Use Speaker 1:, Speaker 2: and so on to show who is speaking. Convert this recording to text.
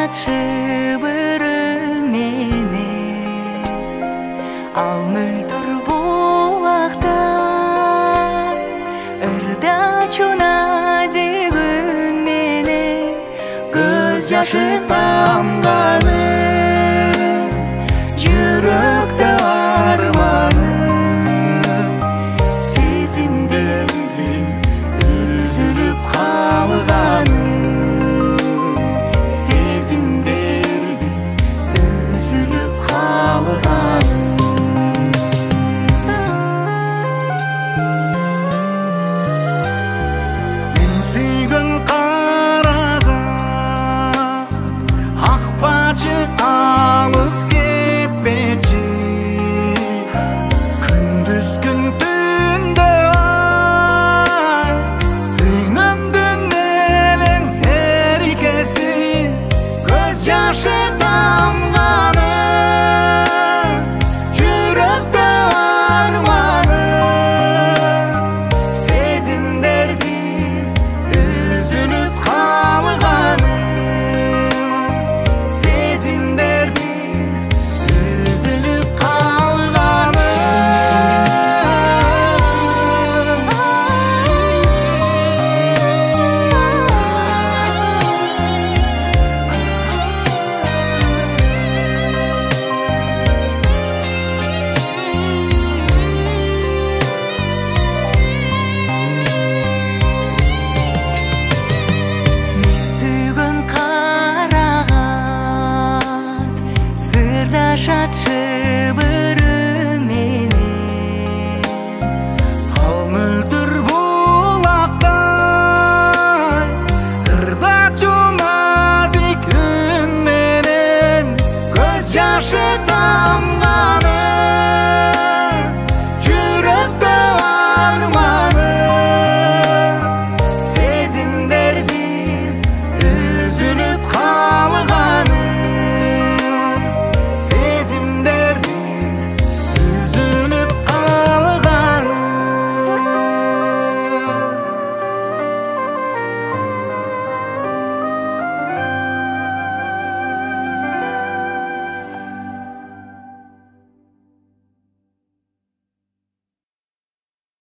Speaker 1: чыбырыменен ал мөлдір бұлақта ырдачу назик үнменен көз жашын тамғаны жүректі арманы сезімдердің үзіліп қалғаны сезімдердің үзіліп қалғаны мен сүйген қараға ақпачы алыс кетпечі күндіз күн түнде үйнімдің елің еркесі көз жашы тамғаны жүректі арманы сезімдердің үзіліп қалғаны сезімдердің үзіліп қалғаны мен сүйген қарағат сырдаша чыбырыменен ал мөлдір бұлақтай ырдачу назик үнменен көз жашы